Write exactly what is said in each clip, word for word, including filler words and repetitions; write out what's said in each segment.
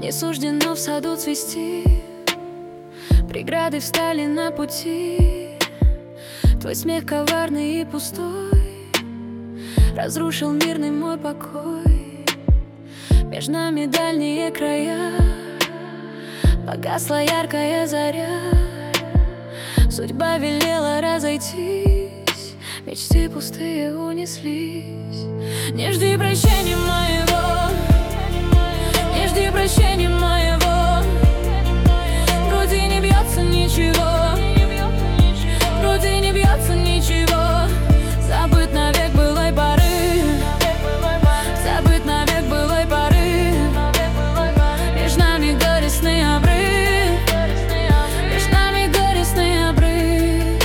Не суждено в саду цвести, преграды встали на пути. Твой смех коварный и пустой разрушил мирный мой покой. Между нами дальние края, погасла яркая заря. Судьба велела разойтись, мечты пустые унеслись. Не жди прощения моего, не жди прощения моего. В груди не бьется ничего, в груди не бьется ничего. Забыт навек былой поры, забыт навек былой поры. Между нами горестный обрыв, между нами горестный обрыв.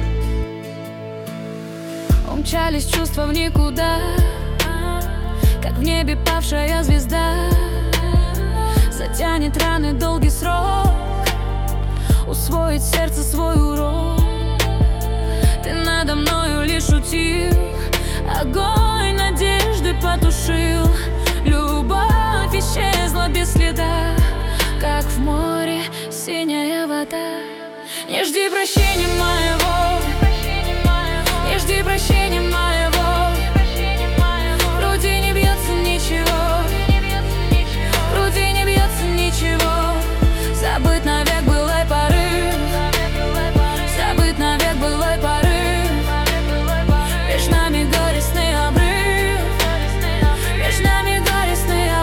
Умчались чувства в никуда, как в небе павшая звезда. Затянет раны долгий срок, усвоить сердце свой урок. Ты надо мною лишь шутил, огонь надежды потушил. Любовь исчезла без следа, как в море синяя вода. Не жди прощения моего, не жди прощения моего. В груди не бьется ничего, в груди не бьется ничего. Забыт навек былой поры, забыт навек былой поры. Между нами горестный обрыв, между нами горестный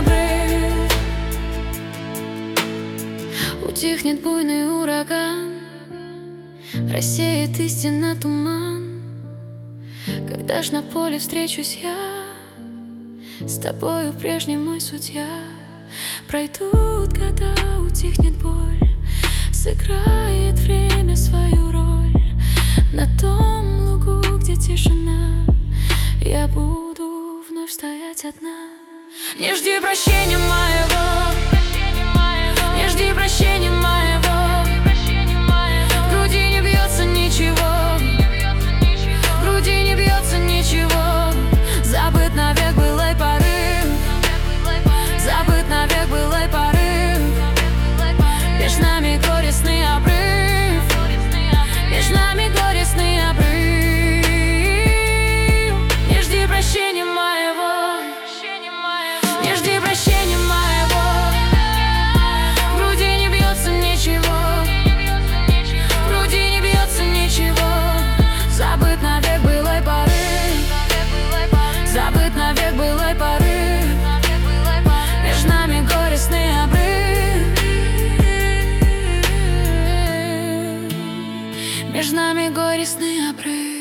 обрыв. Утихнет буйный ураган, рассеет истинно туман. Когда ж на поле встречусь я с тобою, прежний мой судья. Пройдут года, утихнет боль, сыграет время свою роль. На том лугу, где тишина, я буду вновь стоять одна. Не жди прощения моего, не жди прощения моего. В груди не бьется ничего, в груди не бьется ничего. Забыт навек былой поры, забыт навек былой поры. Между нами горестный обрыв, между нами горестный обрыв. Не жди прощения моего, не жди прощения моего. В груди не бьется ничего, в груди не бьется ничего. Забыт навек былой поры, забыт навек былой поры. Между нами горестный обрыв, между нами горестный обрыв.